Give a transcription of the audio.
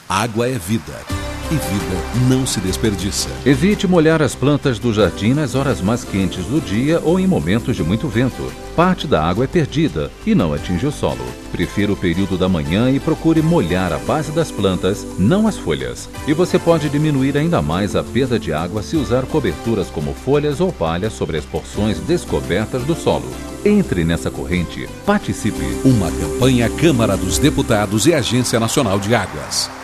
Água é vida. E vida não se desperdiça. Evite molhar as plantas do jardim nas horas mais quentes do dia ou em momentos de muito vento. Parte da água é perdida e não atinge o solo. Prefira o período da manhã e procure molhar a base das plantas, não as folhas. E você pode diminuir ainda mais a perda de água se usar coberturas como folhas ou palha sobre as porções descobertas do solo. Entre nessa corrente. Participe. Uma campanha Câmara dos Deputados e Agência Nacional de Águas.